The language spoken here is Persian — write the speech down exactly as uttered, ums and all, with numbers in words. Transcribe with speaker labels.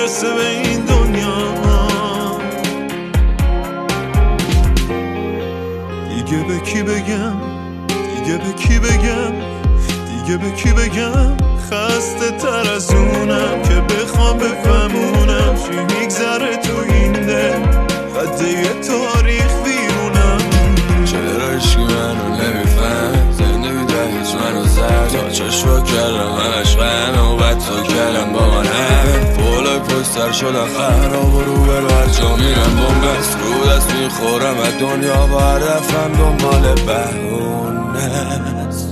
Speaker 1: برسه به این دنیا. دیگه به کی بگم، دیگه به کی بگم، دیگه به کی بگم خسته تر از اونم که بخوام بفهمونم چی میگذره تو این دل، خده یه تاریخ بیرونم.
Speaker 2: چرا عشقی منو نمیفهم، زندگی ده هیچ منو زد، تا چشم کردم همش غمه و بد تو کردم با من هم پولای پشتر شدن خراب و رو برو هر جا میرم بومبست، رو دست میخورم از دنیا و هر دفعم دنبال بهونه است.